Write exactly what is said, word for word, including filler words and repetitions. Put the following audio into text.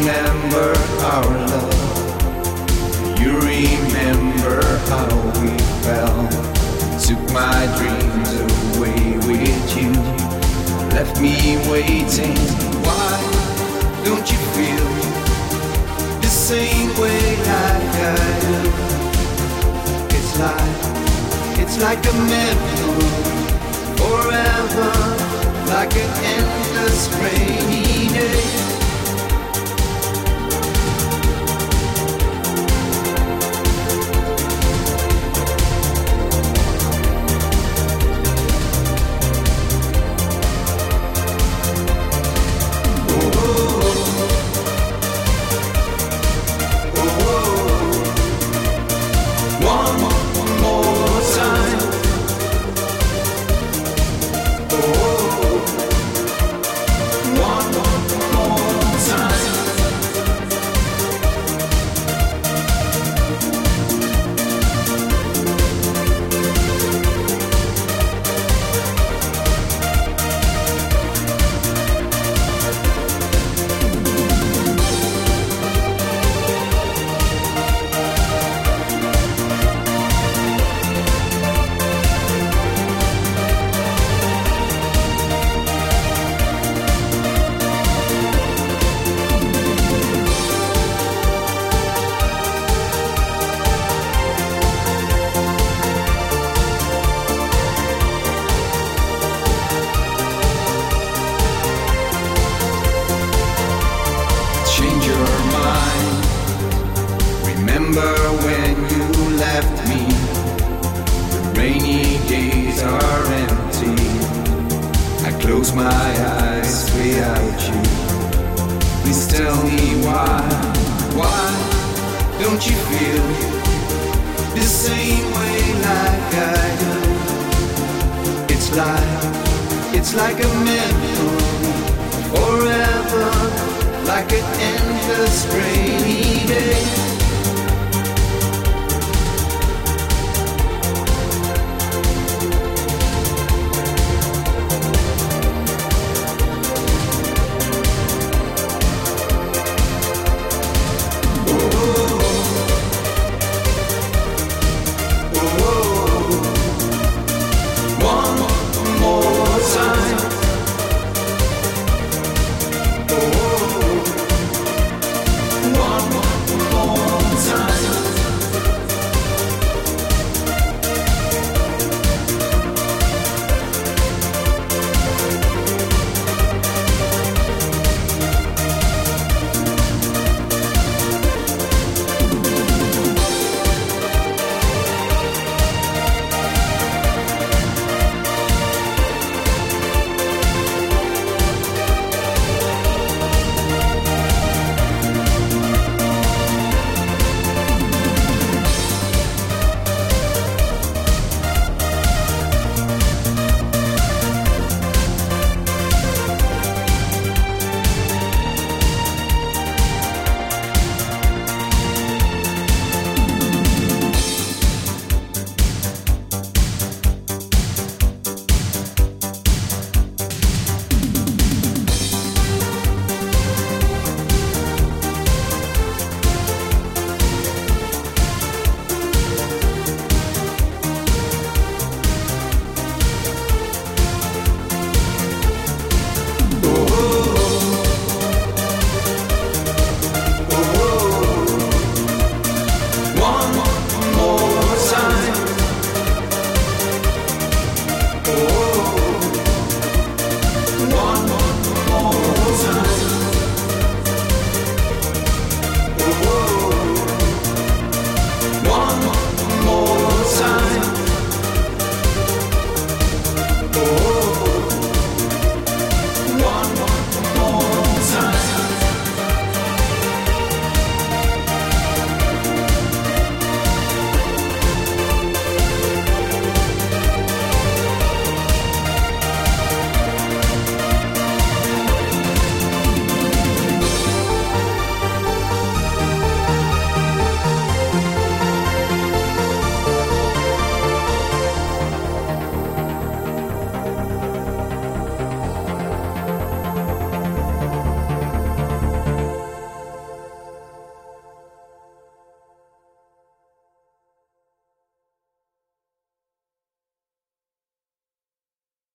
remember our love. You remember how we fell. Took my dreams away with you. Left me waiting. Why don't you feel the same way like I do? It's like, it's like a memory forever, like an endless rainy day. Remember when you left me? The rainy days are empty. I close my eyes without you. Please tell me why, why don't you feel the same way like I do? It's like, it's like a memory forever, like an endless rainy day.